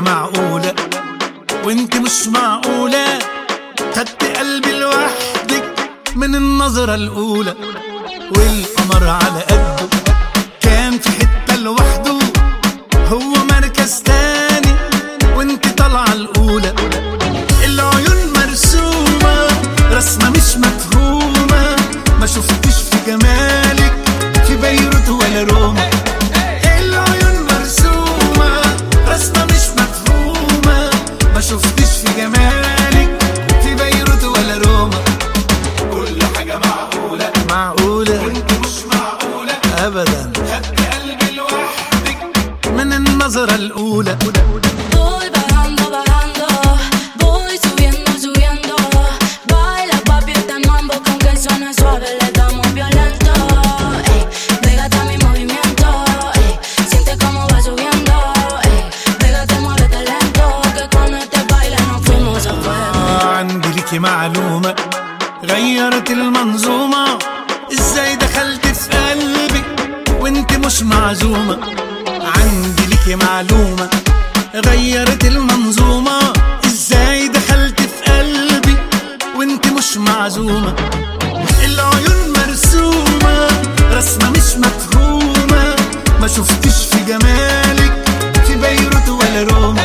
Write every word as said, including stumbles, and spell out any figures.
معقولة وانت مش معقولة، خدت قلبي لوحدك من النظرة الأولى. والقمر على قده كان في حتة لوحده، هو مركز تاني وانت طالعة الأولى. العيون مرسومة رسمة مش مفهومة، ما شفتش في جمالك في بيروت ولا روما. العيون مرسومة رسمة مش مفهومة، ما شفتش في جمالك في بيروت ولا روما. كل حاجة معقولة معقولة وانت مش معقولة أبدا، خدت قلبي لوحدك من النظرة الأولى. معلومة غيرت المنظومة، ازاي دخلت في قلبي وانت مش معزومة. عندي ليكي معلومة غيرت المنظومة، ازاي دخلت في قلبي وانت مش معزومة. العيون مرسومة رسمة مش مفهومة، ما شفتش في جمالك في بيروت ولا روما.